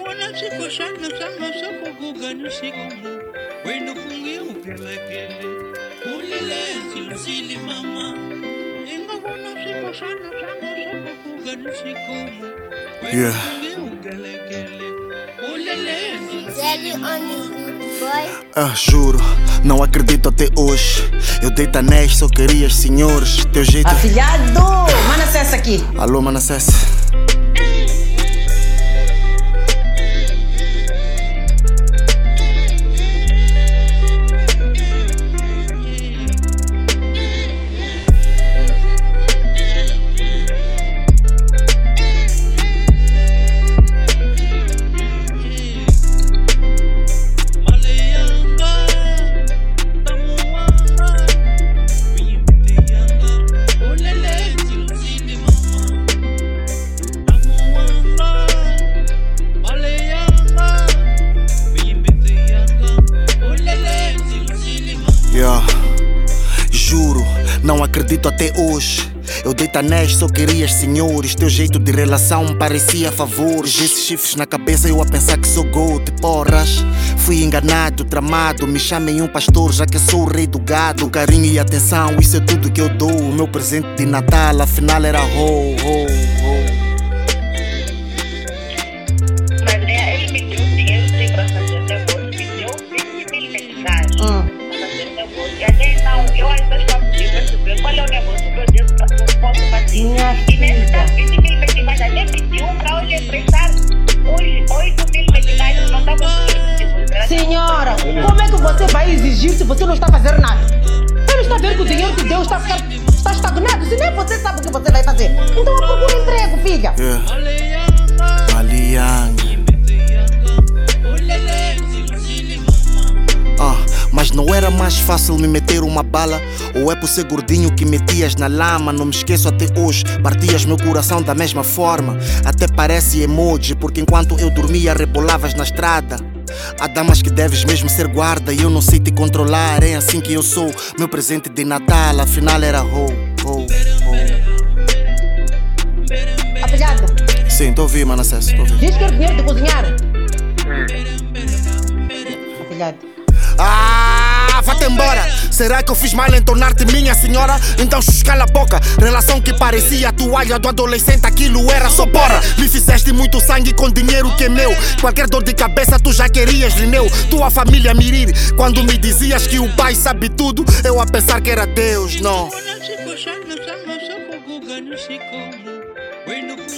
Yeah. Juro, não acredito até hoje. Eu dei anéis, só querias senhores. Teu jeito. Afilhado! Manassés aqui. Alô, Manassés. Juro, não acredito até hoje. Eu dei anéis, só querias senhores. Teu jeito de relação me parecia favores. Esses chifres na cabeça eu a pensar que sou gold. Porras, fui enganado, tramado. Me chamem um pastor já que eu sou o rei do gado. Carinho e atenção, isso é tudo que eu dou. O meu presente de Natal afinal era ho, ho, ho. Ele me deu dinheiro sem pra fazer negócio. Me deu 20 mil meticais pra fazer negócio. E até então, eu ainda estou a pedir para saber qual é o negócio que eu posso fazer. E nesse caso, 20 mil meticais até pediu para eu lhe emprestar 8 mil meticais. Não está conseguindo. Senhora, como é que você vai exigir se você não está fazendo nada? Você não está vendo que o dinheiro que deu está estagnado? Se nem você sabe o que você vai fazer. Então procura emprego, filha. Mas não era mais fácil me meter uma bala? Ou é por ser gordinho que metias na lama? Não me esqueço até hoje, partias meu coração da mesma forma. Até parece emoji, porque enquanto eu dormia rebolavas na estrada. Há damas que deves mesmo ser guarda e eu não sei te controlar. É assim que eu sou, meu presente de Natal afinal era ho, ho, ho. Afilhada. Sim, tô ouvindo, Manassés, tô ouvindo. Diz que é dinheiro de cozinhar. Afilhada. Vá-te embora! Será que eu fiz mal em tornar-te minha senhora? Então cala a boca. Relação que parecia a toalha do adolescente, aquilo era só porra. Me fizeste muito sangue com dinheiro que é meu. Qualquer dor de cabeça tu já querias, Lineu. Tua família me rir quando me dizias que o pai sabe tudo. Eu a pensar que era Deus, não.